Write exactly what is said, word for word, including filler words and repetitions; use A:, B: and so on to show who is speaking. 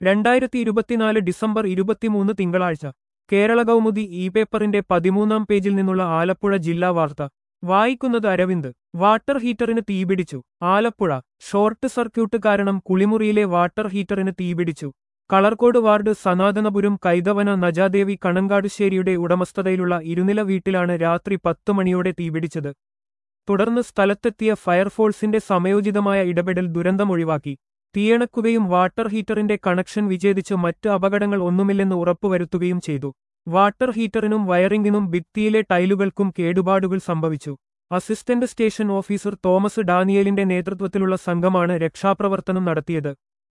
A: രണ്ടായിരത്തി ഇരുപത്തിനാല് ഡിസംബർ ഇരുപത്തിമൂന്ന് തിങ്കളാഴ്ച കേരള കൗമുദി ഇ പേപ്പറിന്റെ പതിമൂന്നാം പേജിൽ നിന്നുള്ള ആലപ്പുഴ ജില്ലാ വാർത്ത വായിക്കുന്നത് അരവിന്ദ്. വാട്ടർ ഹീറ്ററിന് തീപിടിച്ചു. ആലപ്പുഴ. ഷോർട്ട് സർക്യൂട്ട് കാരണം കുളിമുറിയിലെ വാട്ടർ ഹീറ്ററിന് തീപിടിച്ചു. കളർകോട് വാർഡ് സനാതനപുരം കൈതവന നജാദേവി കണങ്കാടുശ്ശേരിയുടെ ഉടമസ്ഥതയിലുള്ള ഇരുനില വീട്ടിലാണ് രാത്രി പത്ത് മണിയോടെ തീപിടിച്ചത്. തുടർന്ന് സ്ഥലത്തെത്തിയ ഫയർഫോഴ്സിന്റെ സമയോചിതമായ ഇടപെടൽ ദുരന്തമൊഴിവാക്കി. തീയണക്കുകയും വാട്ടർ ഹീറ്ററിന്റെ കണക്ഷൻ വിച്ഛേദിച്ച് മറ്റ് അപകടങ്ങൾ ഒന്നുമില്ലെന്ന് ഉറപ്പുവരുത്തുകയും ചെയ്തു. വാട്ടർ ഹീറ്ററിനും വയറിംഗിനും ഭിത്തിയിലെ ടൈലുകൾക്കും കേടുപാടുകൾ സംഭവിച്ചു. അസിസ്റ്റന്റ് സ്റ്റേഷൻ ഓഫീസർ തോമസ് ഡാനിയേലിന്റെ നേതൃത്വത്തിലുള്ള സംഘമാണ് രക്ഷാപ്രവർത്തനം നടത്തിയത്.